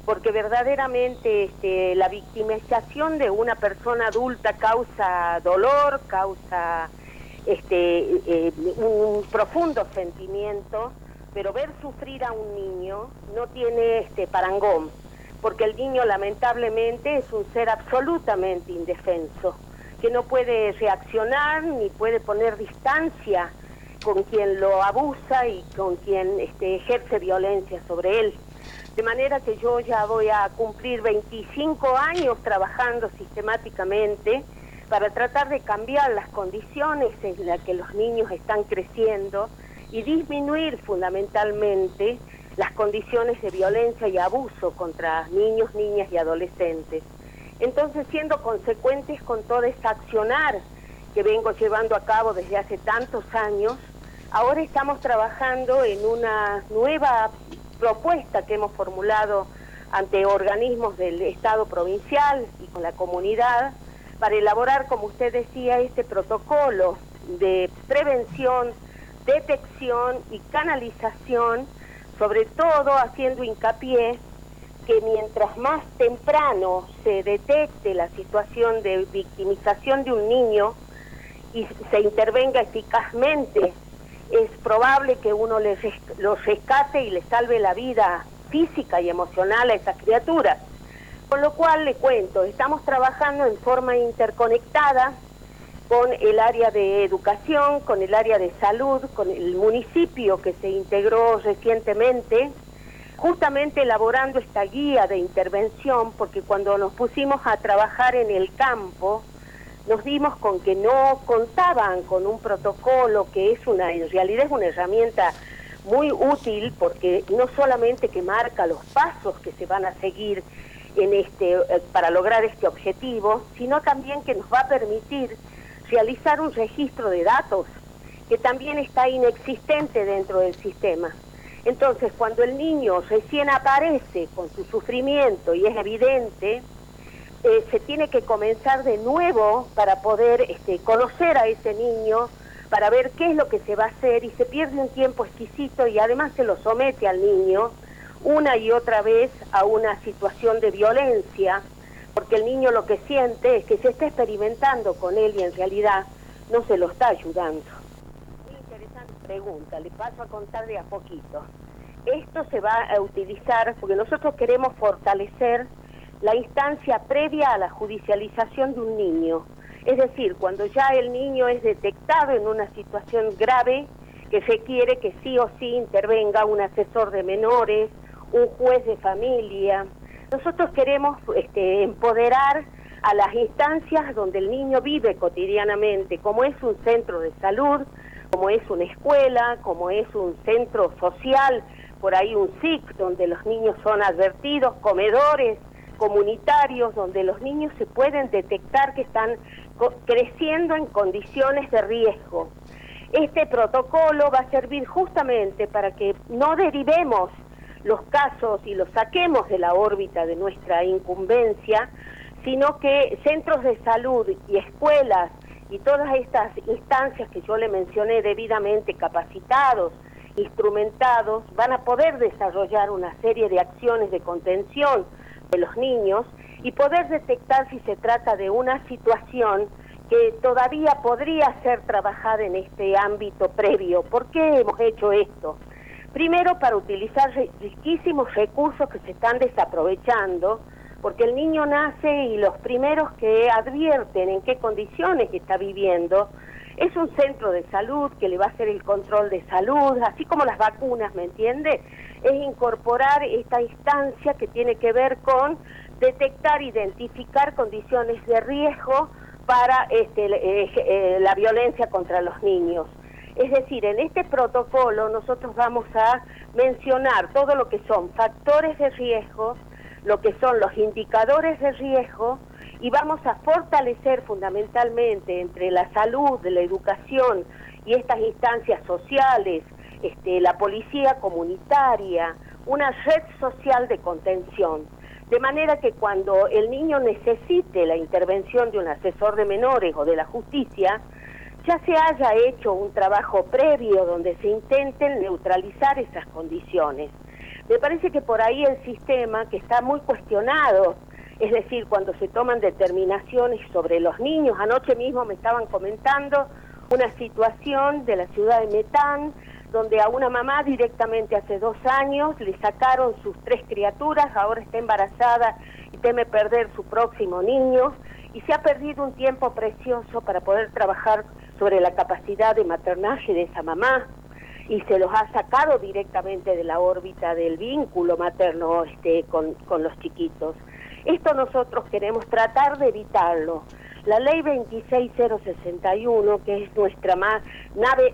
porque verdaderamente la victimización de una persona adulta causa dolor, causa un profundo sentimiento, pero ver sufrir a un niño no tiene parangón, porque el niño lamentablemente es un ser absolutamente indefenso, que no puede reaccionar ni puede poner distancia con quien lo abusa y con quien ejerce violencia sobre él. De manera que yo ya voy a cumplir 25 años trabajando sistemáticamente para tratar de cambiar las condiciones en las que los niños están creciendo y disminuir fundamentalmente las condiciones de violencia y abuso contra niños, niñas y adolescentes. Entonces, siendo consecuentes con todo ese accionar que vengo llevando a cabo desde hace tantos años, ahora estamos trabajando en una nueva propuesta que hemos formulado ante organismos del Estado provincial y con la comunidad para elaborar, como usted decía, este protocolo de prevención, detección y canalización, sobre todo haciendo hincapié que mientras más temprano se detecte la situación de victimización de un niño y se intervenga eficazmente, es probable que uno lo rescate y le salve la vida física y emocional a esas criaturas. Con lo cual le cuento, estamos trabajando en forma interconectada con el área de educación, con el área de salud, con el municipio que se integró recientemente, justamente elaborando esta guía de intervención, porque cuando nos pusimos a trabajar en el campo, nos dimos con que no contaban con un protocolo que en realidad es una herramienta muy útil, porque no solamente que marca los pasos que se van a seguir para lograr este objetivo, sino también que nos va a permitir realizar un registro de datos que también está inexistente dentro del sistema. Entonces, cuando el niño recién aparece con su sufrimiento y es evidente, se tiene que comenzar de nuevo para poder conocer a ese niño, para ver qué es lo que se va a hacer, y se pierde un tiempo exquisito y además se lo somete al niño una y otra vez a una situación de violencia, porque el niño lo que siente es que se está experimentando con él y en realidad no se lo está ayudando. Muy interesante pregunta, le paso a contar de a poquito. Esto se va a utilizar porque nosotros queremos fortalecer la instancia previa a la judicialización de un niño. Es decir, cuando ya el niño es detectado en una situación grave, que requiere que sí o sí intervenga un asesor de menores, un juez de familia. Nosotros queremos empoderar a las instancias donde el niño vive cotidianamente, como es un centro de salud, como es una escuela, como es un centro social, por ahí un SIC, donde los niños son advertidos, comedores comunitarios, donde los niños se pueden detectar que están creciendo en condiciones de riesgo. Este protocolo va a servir justamente para que no derivemos los casos y los saquemos de la órbita de nuestra incumbencia, sino que centros de salud y escuelas y todas estas instancias que yo le mencioné debidamente capacitados, instrumentados, van a poder desarrollar una serie de acciones de contención de los niños y poder detectar si se trata de una situación que todavía podría ser trabajada en este ámbito previo. ¿Por qué hemos hecho esto? Primero, para utilizar riquísimos recursos que se están desaprovechando, porque el niño nace y los primeros que advierten en qué condiciones está viviendo es un centro de salud que le va a hacer el control de salud, así como las vacunas, ¿me entiende? Es incorporar esta instancia que tiene que ver con detectar, identificar condiciones de riesgo para la violencia contra los niños. Es decir, en este protocolo nosotros vamos a mencionar todo lo que son factores de riesgo, lo que son los indicadores de riesgo, y vamos a fortalecer fundamentalmente entre la salud, la educación y estas instancias sociales, la policía comunitaria, una red social de contención. De manera que cuando el niño necesite la intervención de un asesor de menores o de la justicia, ya se haya hecho un trabajo previo donde se intenten neutralizar esas condiciones. Me parece que por ahí el sistema, que está muy cuestionado, es decir, cuando se toman determinaciones sobre los niños, anoche mismo me estaban comentando una situación de la ciudad de Metán, donde a una mamá directamente hace 2 años le sacaron sus 3 criaturas, ahora está embarazada y teme perder su próximo niño, y se ha perdido un tiempo precioso para poder trabajar sobre la capacidad de maternaje de esa mamá, y se los ha sacado directamente de la órbita del vínculo materno con los chiquitos. Esto nosotros queremos tratar de evitarlo. La ley 26061, que es nuestra nave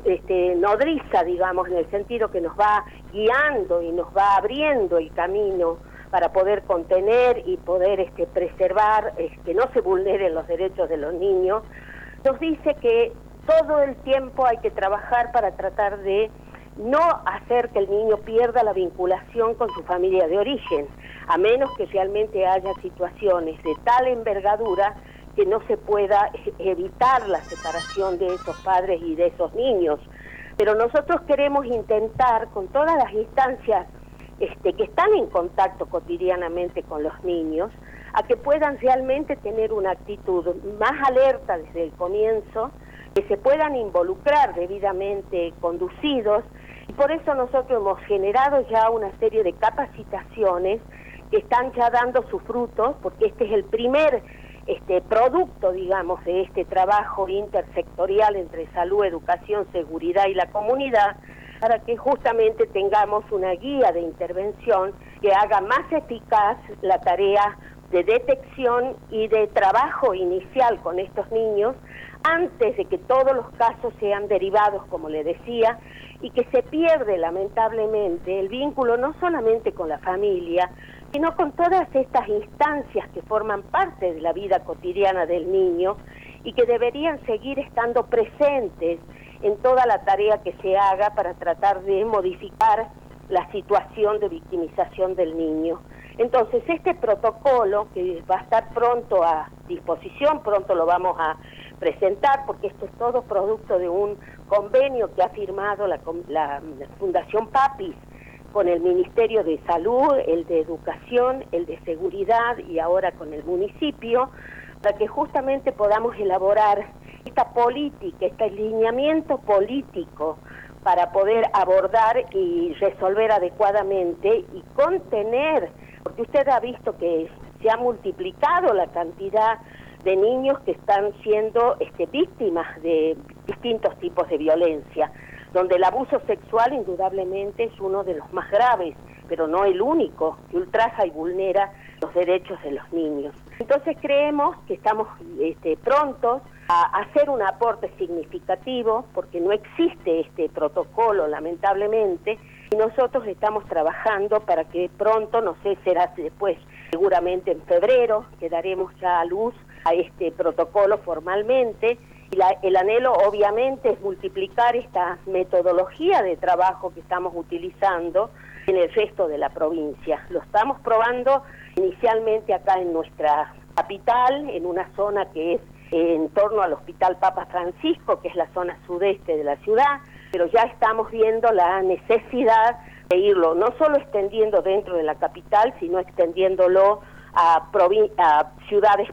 nodriza, digamos, en el sentido que nos va guiando y nos va abriendo el camino para poder contener y poder preservar, que no se vulneren los derechos de los niños, nos dice que todo el tiempo hay que trabajar para tratar de no hacer que el niño pierda la vinculación con su familia de origen, a menos que realmente haya situaciones de tal envergadura que no se pueda evitar la separación de esos padres y de esos niños. Pero nosotros queremos intentar con todas las instancias que están en contacto cotidianamente con los niños, a que puedan realmente tener una actitud más alerta desde el comienzo, que se puedan involucrar debidamente conducidos, y por eso nosotros hemos generado ya una serie de capacitaciones que están ya dando sus frutos, porque este es el primer producto, digamos, de este trabajo intersectorial entre salud, educación, seguridad y la comunidad, para que justamente tengamos una guía de intervención que haga más eficaz la tarea de detección y de trabajo inicial con estos niños antes de que todos los casos sean derivados, como le decía, y que se pierde lamentablemente el vínculo no solamente con la familia, sino con todas estas instancias que forman parte de la vida cotidiana del niño y que deberían seguir estando presentes en toda la tarea que se haga para tratar de modificar la situación de victimización del niño. Entonces, este protocolo, que va a estar pronto a disposición, pronto lo vamos a presentar, porque esto es todo producto de un convenio que ha firmado la Fundación Papis con el Ministerio de Salud, el de Educación, el de Seguridad y ahora con el municipio, para que justamente podamos elaborar esta política, este alineamiento político para poder abordar y resolver adecuadamente y contener, porque usted ha visto que se ha multiplicado la cantidad de niños que están siendo víctimas de distintos tipos de violencia, donde el abuso sexual indudablemente es uno de los más graves, pero no el único, que ultraja y vulnera los derechos de los niños. Entonces creemos que estamos prontos a hacer un aporte significativo, porque no existe este protocolo, lamentablemente, y nosotros estamos trabajando para que pronto, no sé, será después, seguramente en febrero, que daremos ya a luz a este protocolo formalmente, y el anhelo obviamente es multiplicar esta metodología de trabajo que estamos utilizando en el resto de la provincia. Lo estamos probando inicialmente acá en nuestra capital, en una zona que es en torno al Hospital Papa Francisco, que es la zona sudeste de la ciudad, pero ya estamos viendo la necesidad de irlo, no solo extendiendo dentro de la capital, sino extendiéndolo a ciudades,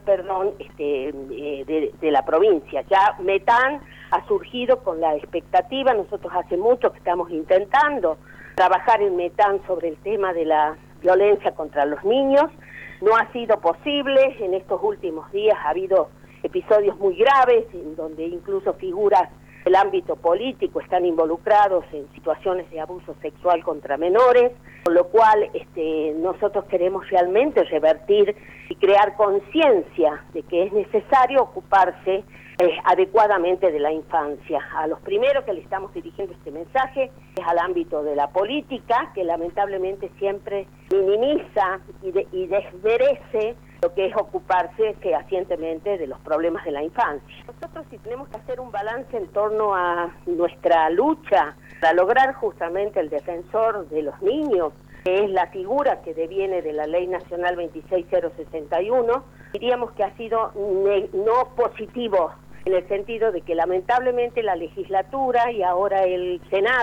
de la provincia. Ya Metán ha surgido con la expectativa, nosotros hace mucho que estamos intentando trabajar en Metán sobre el tema de la violencia contra los niños, no ha sido posible, en estos últimos días ha habido episodios muy graves, en donde incluso figuras del ámbito político están involucrados en situaciones de abuso sexual contra menores, con lo cual nosotros queremos realmente revertir y crear conciencia de que es necesario ocuparse adecuadamente de la infancia. A los primeros que le estamos dirigiendo este mensaje es al ámbito de la política, que lamentablemente siempre minimiza y desmerece lo que es ocuparse fehacientemente de los problemas de la infancia. Nosotros, si tenemos que hacer un balance en torno a nuestra lucha para lograr justamente el defensor de los niños, que es la figura que deviene de la Ley Nacional 26061, diríamos que ha sido no positivo, en el sentido de que lamentablemente la legislatura y ahora el Senado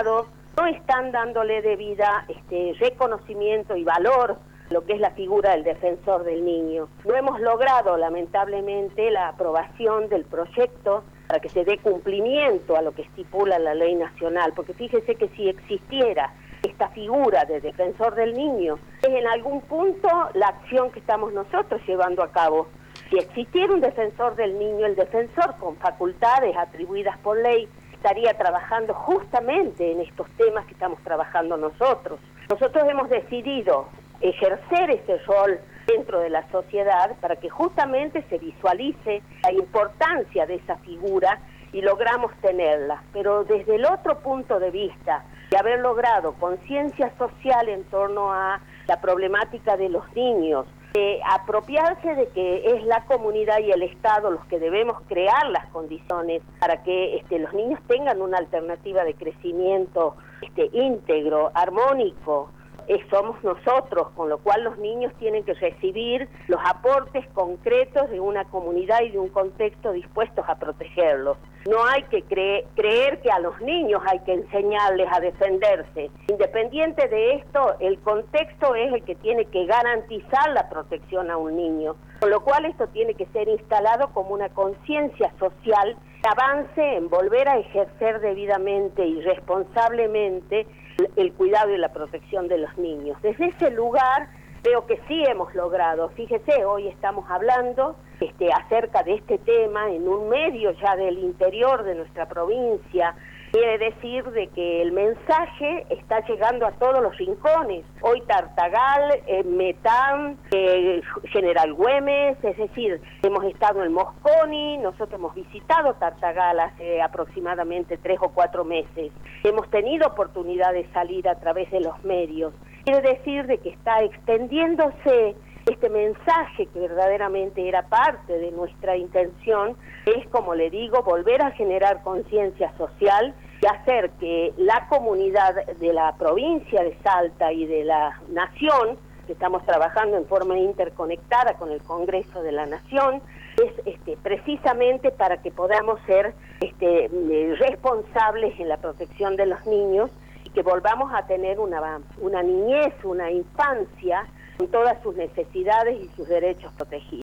no están dándole debida reconocimiento y valor a lo que es la figura del defensor del niño. No hemos logrado, lamentablemente, la aprobación del proyecto para que se dé cumplimiento a lo que estipula la ley nacional, porque fíjese que si existiera esta figura de defensor del niño, es en algún punto la acción que estamos nosotros llevando a cabo. Si existiera un defensor del niño, el defensor con facultades atribuidas por ley estaría trabajando justamente en estos temas que estamos trabajando nosotros. Nosotros hemos decidido ejercer ese rol dentro de la sociedad para que justamente se visualice la importancia de esa figura y logramos tenerla. Pero desde el otro punto de vista, de haber logrado conciencia social en torno a la problemática de los niños, apropiarse de que es la comunidad y el Estado los que debemos crear las condiciones para que los niños tengan una alternativa de crecimiento íntegro, armónico. Somos nosotros, con lo cual los niños tienen que recibir los aportes concretos de una comunidad y de un contexto dispuestos a protegerlos. No hay que creer que a los niños hay que enseñarles a defenderse. Independiente de esto, el contexto es el que tiene que garantizar la protección a un niño, con lo cual esto tiene que ser instalado como una conciencia social que avance en volver a ejercer debidamente y responsablemente el cuidado y la protección de los niños. Desde ese lugar creo que sí hemos logrado. Fíjese, hoy estamos hablando acerca de este tema en un medio ya del interior de nuestra provincia. Quiere decir de que el mensaje está llegando a todos los rincones. Hoy Tartagal, Metán, General Güemes, es decir, hemos estado en Mosconi, nosotros hemos visitado Tartagal hace aproximadamente 3 o 4 meses. Hemos tenido oportunidad de salir a través de los medios. Quiere decir de que está extendiéndose este mensaje que verdaderamente era parte de nuestra intención, es, como le digo, volver a generar conciencia social y hacer que la comunidad de la provincia de Salta y de la Nación, que estamos trabajando en forma interconectada con el Congreso de la Nación, es precisamente para que podamos ser responsables en la protección de los niños y que volvamos a tener una niñez, una infancia con todas sus necesidades y sus derechos protegidos.